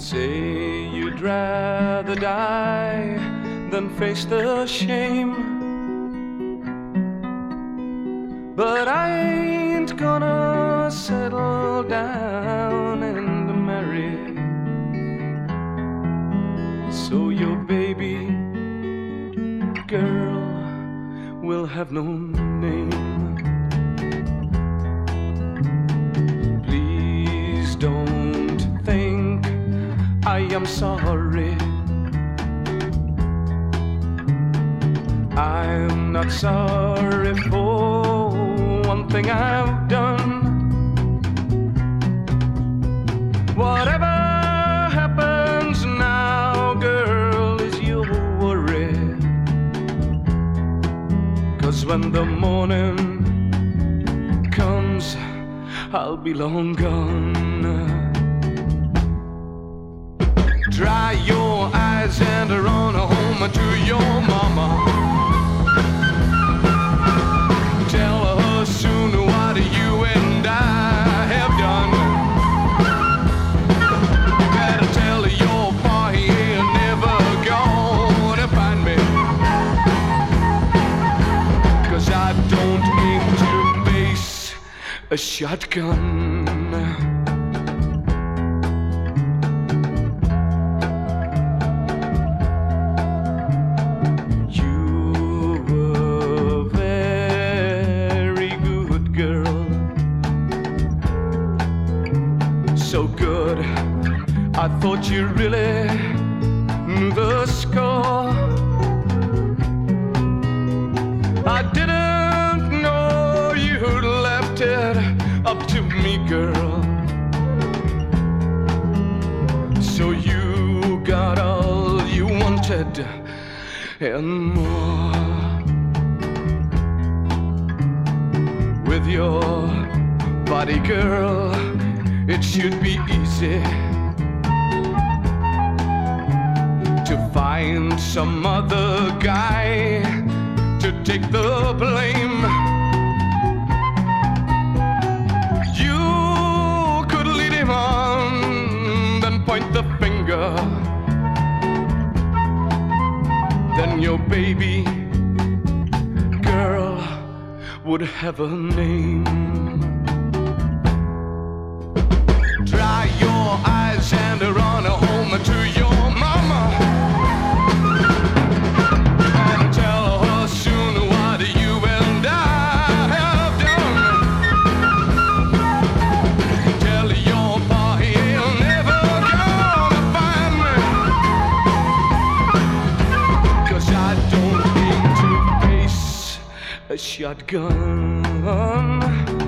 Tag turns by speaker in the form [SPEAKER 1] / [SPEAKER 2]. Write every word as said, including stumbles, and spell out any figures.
[SPEAKER 1] say you'd rather die than face the shame, but I ain't gonna settle down and marry. So your baby girl will have no name. Please don't think I am sorry. I'm not sorry for one thing I've done. Whatever happens now, girl, is your worry. 'Cause when the morning comes, I'll be long gone. Dry your eyes and run home to your mama. Tell her soon what you and I have done. You better tell your boy he ain't never gonna find me. 'Cause I don't aim to face a shotgun. So good, I thought you really knew the score. I didn't know you'd left it up to me, girl. So you got all you wanted and more. With your body, girl, it should be easy to find some other guy to take the blame. You could lead him on, then point the finger. Then your baby girl would have a name. Dry your eyes and run home to your mama. And tell her soon what you and I have done. Tell your boy he'll never gonna find me. 'Cause I don't aim to face a shotgun.